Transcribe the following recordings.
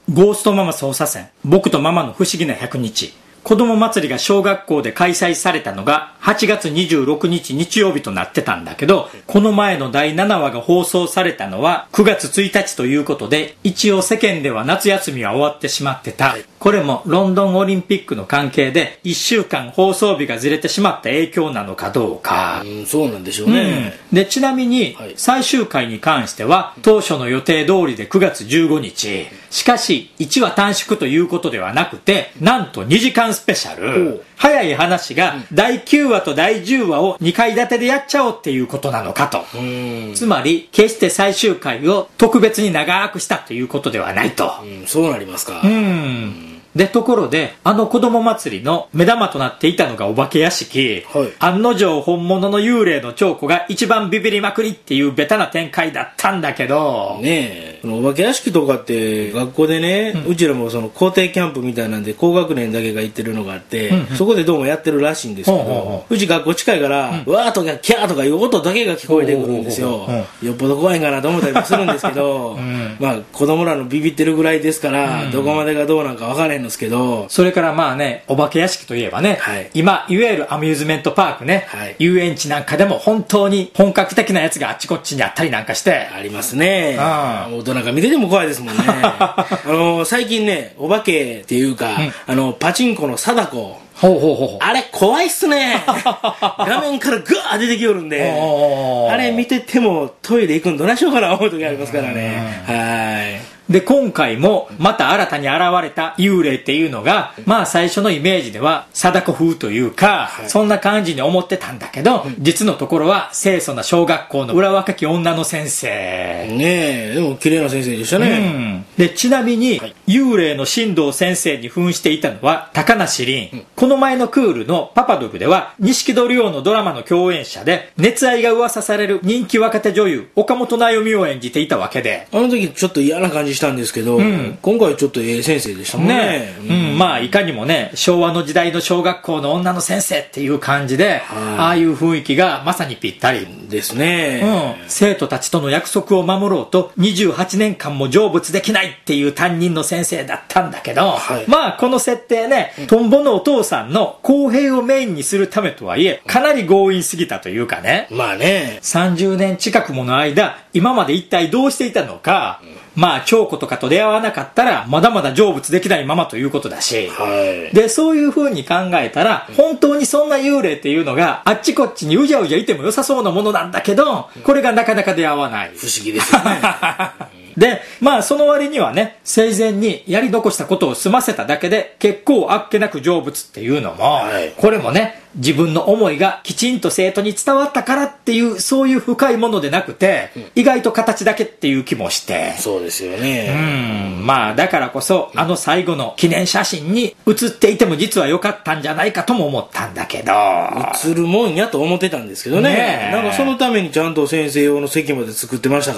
ゴーストママ捜査線、僕とママの不思議な100日。子供祭りが小学校で開催されたのが8月26日日曜日となってたんだけど、この前の第7話が放送されたのは9月1日ということで、一応世間では夏休みは終わってしまってた。これもロンドンオリンピックの関係で1週間放送日がずれてしまった影響なのかどうか。 そうなんでしょうね。 で、ちなみに最終回に関しては当初の予定通りで9月15日。しかし1話短縮ということではなくて、なんと2時間スペシャル。早い話が第9話と第10話を2回立てでやっちゃおうっていうことなのかと。つまり決して最終回を特別に長くしたということではないと。 そうなりますか。 で、ところで、あの子供祭りの目玉となっていたのがお化け屋敷。案の定本物の幽霊の彫刻が一番ビビりまくりっていうベタな展開だったんだけど。 ねえ、お化け屋敷とかって学校でね、うちらもその校庭キャンプみたいなんで高学年だけが行ってるのがあって、そこでどうもやってるらしいんですけど、うち学校近いから、わーとかキャーとかいう音だけが聞こえてくるんですよ。よっぽど怖いんかなと思ったりもするんですけど、まあ子供らのビビってるぐらいですから、どこまでがどうなんか分からへんですけど、 それからまあね、お化け屋敷といえばね、今いわゆるアミューズメントパークね、遊園地なんかでも本当に本格的なやつがあっちこっちにあったりなんかしてありますね。大人が見てても怖いですもんね。最近ね、お化けっていうか、パチンコの貞子、あれ怖いっすね。画面からグワー出てきよるんで、あれ見ててもトイレ行くんどないしようかな思う時ありますからね。 で、今回もまた新たに現れた幽霊っていうのが、まあ最初のイメージでは貞子風というか、そんな感じに思ってたんだけど、実のところは清楚な小学校の裏若き女の先生。 ねえ、でも綺麗な先生でしたね。 で、ちなみに、幽霊の神道先生に扮していたのは高梨臨。この前のクールのパパドグでは、錦戸亮のドラマの共演者で、熱愛が噂される人気若手女優、岡本真由美を演じていたわけで。 あの時ちょっと嫌な感じしたんですけど、今回ちょっと先生でしたもんね。 まあいかにもね、昭和の時代の小学校の女の先生っていう感じで、ああいう雰囲気がまさにぴったりですね。 生徒たちとの約束を守ろうと28年間も成仏できないっていう担任の先生だったんだけど、まあこの設定ね、トンボのお父さんの公平をメインにするためとはいえ、かなり強引すぎたというかね。 まあね、 30年近くもの間、今まで一体どうしていたのか、まあ彫子とかと出会わなかったらまだまだ成仏できないままということだし、でそういう風に考えたら、本当にそんな幽霊っていうのがあっちこっちにうじゃうじゃいても良さそうなものなんだけど、これがなかなか出会わない。 不思議ですよね。 で、まあその割にはね、生前にやり残したことを済ませただけで結構あっけなく成仏っていうのも、これもね、自分の思いがきちんと生徒に伝わったからっていう、そういう深いものでなくて、意外と形だけっていう気もして。 そうですよね。 まあだからこそ、あの最後の記念写真に写っていても実は良かったんじゃないかとも思ったんだけど。 写るもんやと思ってたんですけどね。なんかそのためにちゃんと先生用の席まで作ってましたから、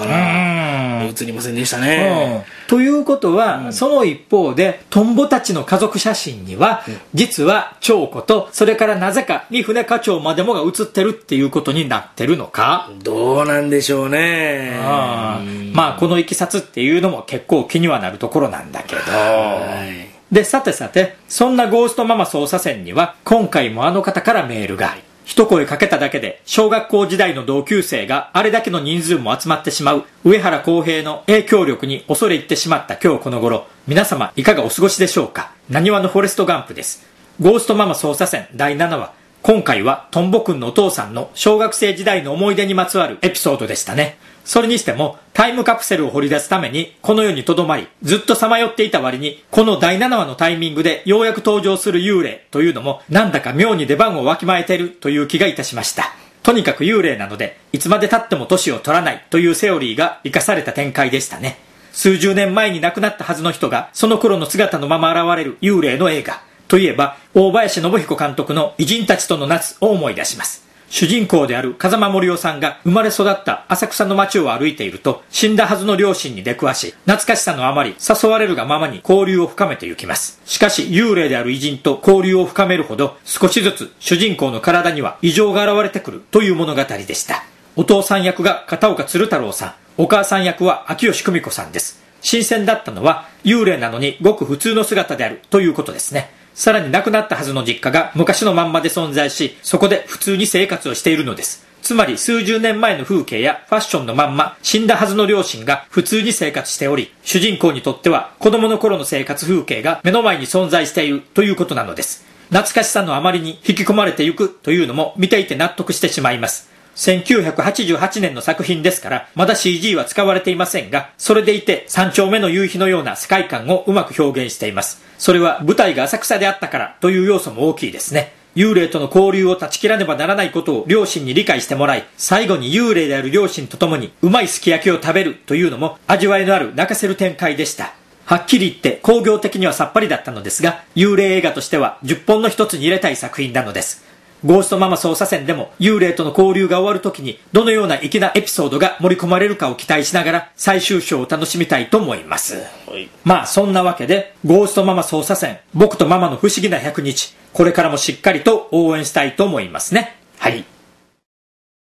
写りませんでしたね。 ということは、その一方で、トンボたちの家族写真には、実は長子と、それからなぜか三船課長までもが写ってるっていうことになってるのか。 どうなんでしょうね。 まあこのいきさつっていうのも結構気にはなるところなんだけど。で、さてさて、そんなゴーストママ捜査線には、今回もあの方からメールが。一声かけただけで、小学校時代の同級生があれだけの人数も集まってしまう、上原浩平の影響力に恐れ入ってしまった今日この頃、皆様いかがお過ごしでしょうか。なにわのフォレストガンプです。ゴーストママ捜査線第7話。今回はトンボくんのお父さんの小学生時代の思い出にまつわるエピソードでしたね。それにしてもタイムカプセルを掘り出すためにこの世に留まり、ずっとさまよっていた割に、この第7話のタイミングでようやく登場する幽霊というのも、なんだか妙に出番をわきまえているという気がいたしました。とにかく幽霊なので、いつまで経っても年を取らないというセオリーが生かされた展開でしたね。数十年前に亡くなったはずの人がその頃の姿のまま現れる幽霊の映画といえば、大林信彦監督の偉人たちとの夏を思い出します。主人公である風間森夫さんが生まれ育った浅草の街を歩いていると、死んだはずの両親に出くわし、懐かしさのあまり誘われるがままに交流を深めていきます。しかし幽霊である偉人と交流を深めるほど、少しずつ主人公の体には異常が現れてくるという物語でした。お父さん役が片岡鶴太郎さん、お母さん役は秋吉久美子さんです。 新鮮だったのは幽霊なのにごく普通の姿であるということですね。さらに亡くなったはずの実家が昔のまんまで存在し、そこで普通に生活をしているのです。つまり数十年前の風景やファッションのまんま死んだはずの両親が普通に生活しており、主人公にとっては子供の頃の生活風景が目の前に存在しているということなのです。懐かしさのあまりに引き込まれていくというのも見ていて納得してしまいます。1988年の作品ですからまだ CG は使われていませんが、それでいて三丁目の夕日のような世界観をうまく表現しています。それは舞台が浅草であったからという要素も大きいですね。幽霊との交流を断ち切らねばならないことを両親に理解してもらい、最後に幽霊である両親と共にうまいすき焼きを食べるというのも味わいのある泣かせる展開でした。はっきり言って興行的にはさっぱりだったのですが、幽霊映画としては10本の一つに入れたい作品なのです。ゴーストママ捜査線でも幽霊との交流が終わるときにどのような粋なエピソードが盛り込まれるかを期待しながら最終章を楽しみたいと思います。まあそんなわけでゴーストママ捜査線、僕とママの不思議な100日、これからもしっかりと応援したいと思いますね。はい。